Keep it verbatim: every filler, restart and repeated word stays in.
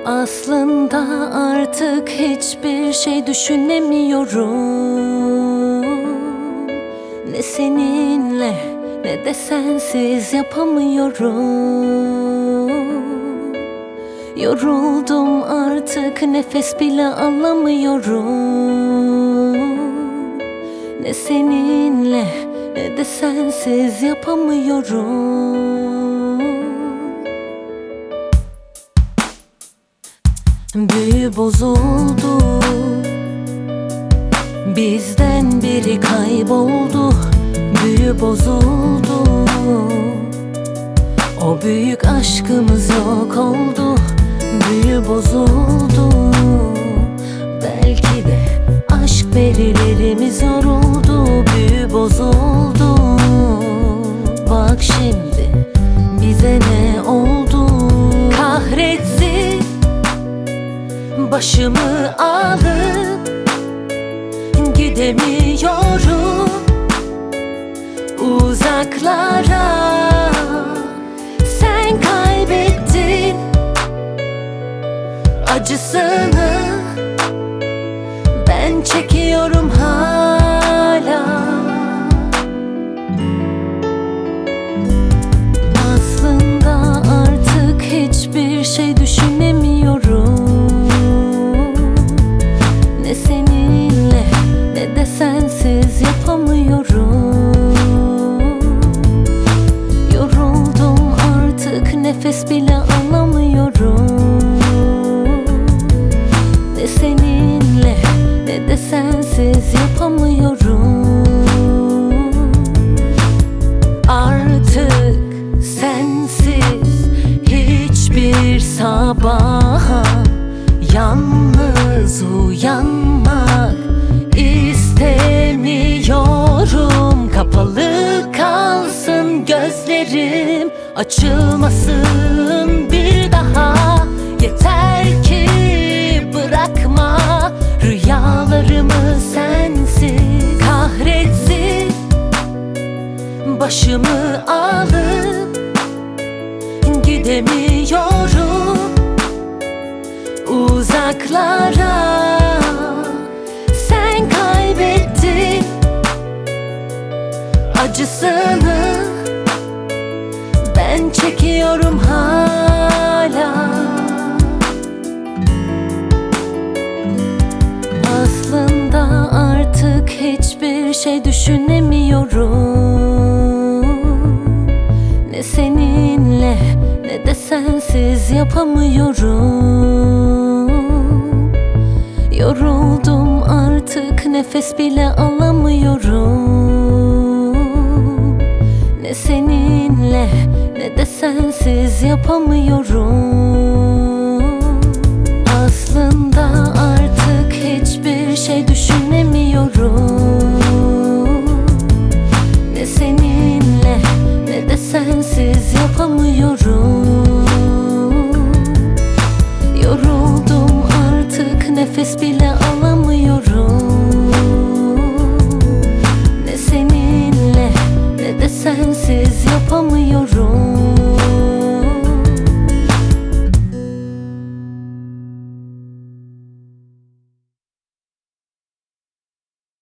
Aslında artık hiçbir şey düşünemiyorum. Ne seninle ne de sensiz yapamıyorum. Yoruldum artık, nefes bile alamıyorum. Ne seninle ne de sensiz yapamıyorum. Büyü bozuldu, bizden biri kayboldu. Büyü bozuldu, o büyük aşkımız yok oldu. Büyü bozuldu, belki de aşk perilerimiz yoruldu. Büyü bozuldu, bak şimdi bize ne oldu. Kahretsin, başımı alıp gidemiyorum uzaklara. Sen kaybettin acısını, ben çekiyorum hala. Aslında artık hiçbir şey düşünemiyorum. Ne seninle ne de sensiz yapamıyorum. Yoruldum artık, nefes bile alamıyorum. Ne seninle ne de sensiz yapamıyorum. Artık sensiz hiçbir sabaha yalnız uyanmak istemiyorum. Kapalı kalsın gözlerim, açılmasın bir daha. Yeter ki bırakma rüyalarımı sensiz. Kahretsin, başımı alıp gidemiyorum uzaklara. Sen kaybettin acısını, ben çekiyorum hala. Aslında artık hiçbir şey düşünemiyorum. Ne seninle ne de sensiz yapamıyorum. Yoruldum artık, nefes bile alamıyorum. Ne seninle ne de sensiz yapamıyorum.